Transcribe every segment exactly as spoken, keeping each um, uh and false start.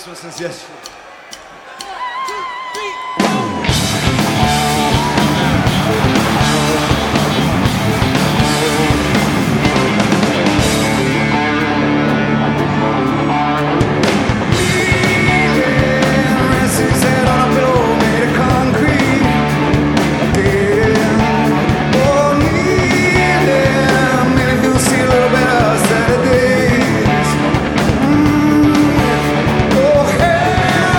Christmas since yesterday. Oh, hey!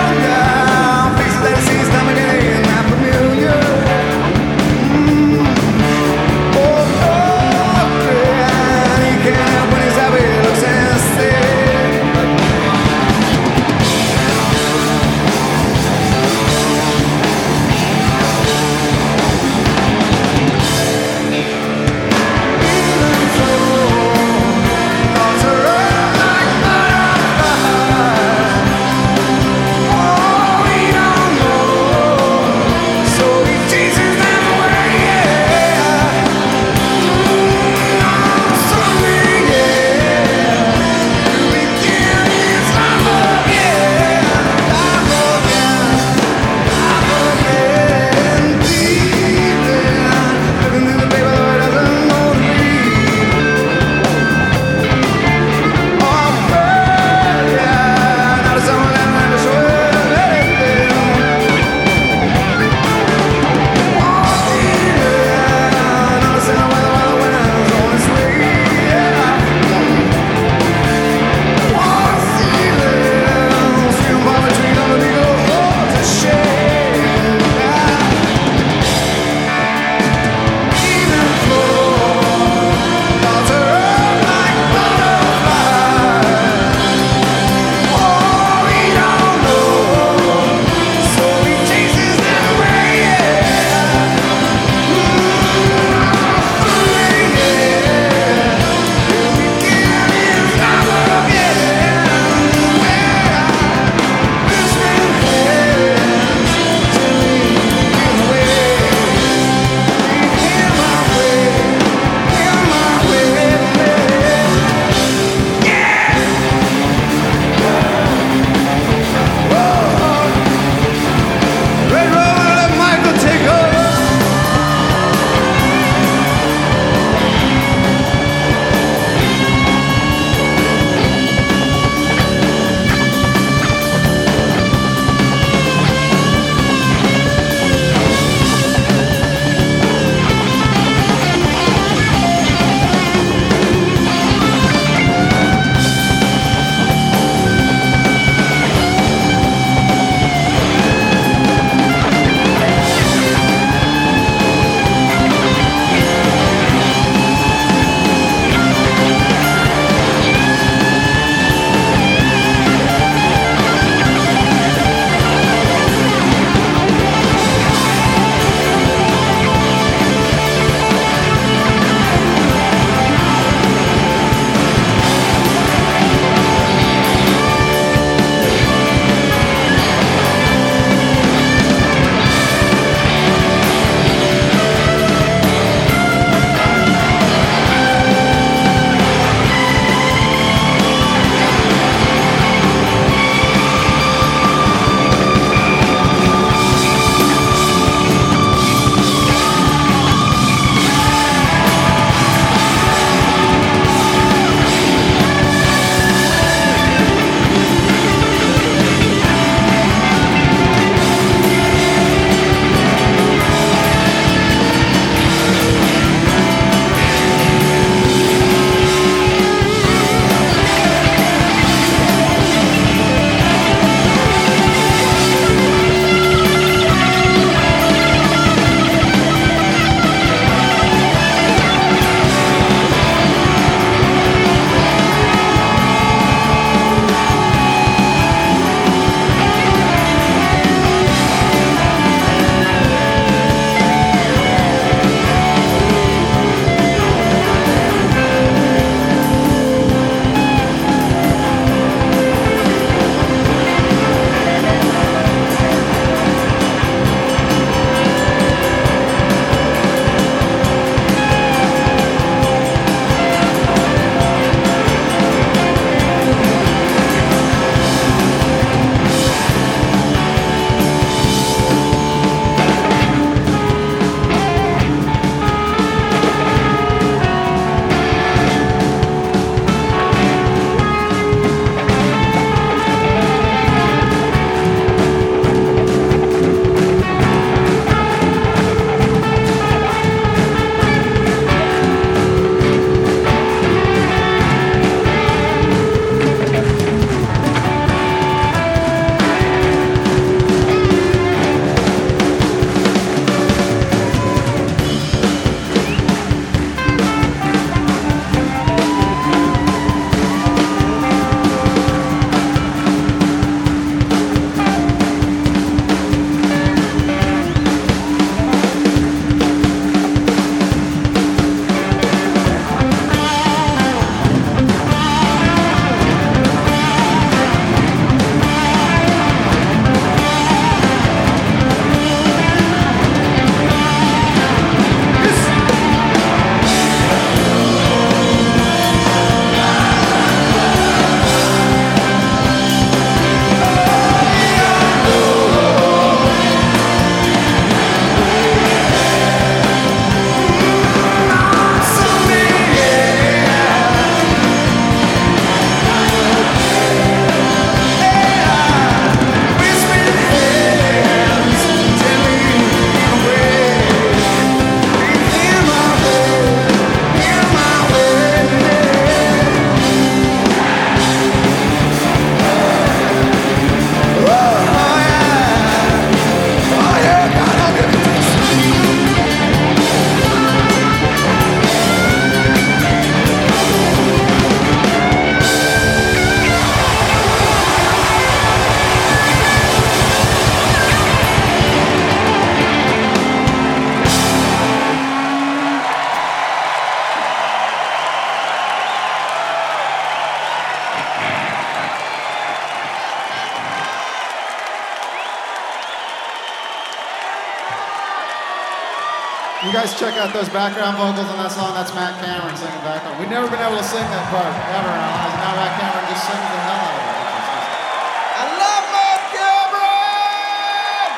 You guys check out those background vocals on that song. That's Matt Cameron singing background. We've never been able to sing that part ever in our lives. Now Matt Cameron just sings the hell out of it. I love Matt Cameron!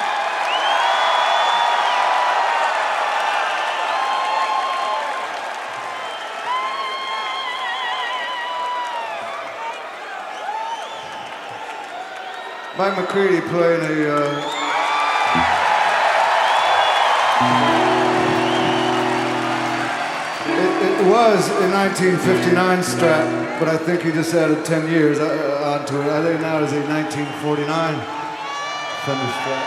Mike McCready playing a. Uh, It was a nineteen fifty-nine Strat, but I think he just added ten years uh, onto it. I think now it's a nineteen forty-nine Fender Strat.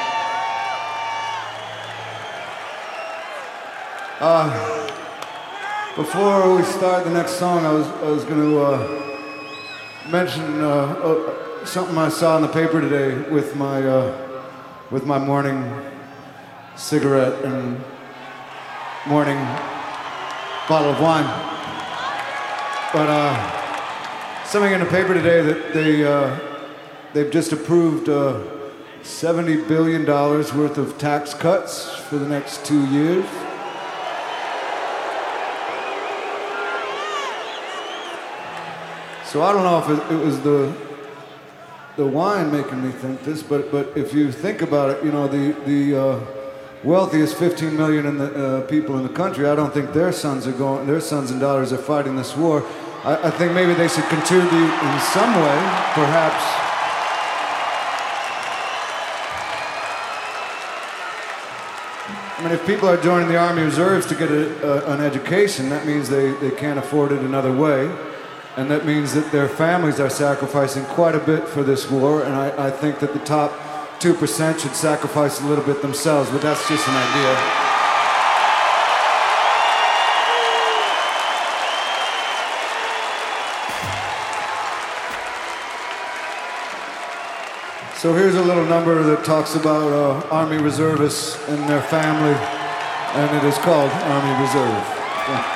Uh, before we start the next song, I was I was going to uh, mention uh, uh, something I saw in the paper today with my uh, with my morning cigarette and morning bottle of wine. But uh, something in the paper today that they uh, they've just approved uh, seventy billion dollars worth of tax cuts for the next two years. So I don't know if it, it was the the wine making me think this, but but if you think about it, you know, the the uh, wealthiest fifteen million in the, uh, people in the country, I don't think their sons are going, their sons and daughters are fighting this war. I, I think maybe they should contribute in some way, perhaps. I mean, if people are joining the Army Reserves to get a, a, an education, that means they, they can't afford it another way. And that means that their families are sacrificing quite a bit for this war, and I, I think that the top two percent should sacrifice a little bit themselves, but that's just an idea. So here's a little number that talks about uh, Army Reservists and their family, and it is called Army Reserve. Yeah.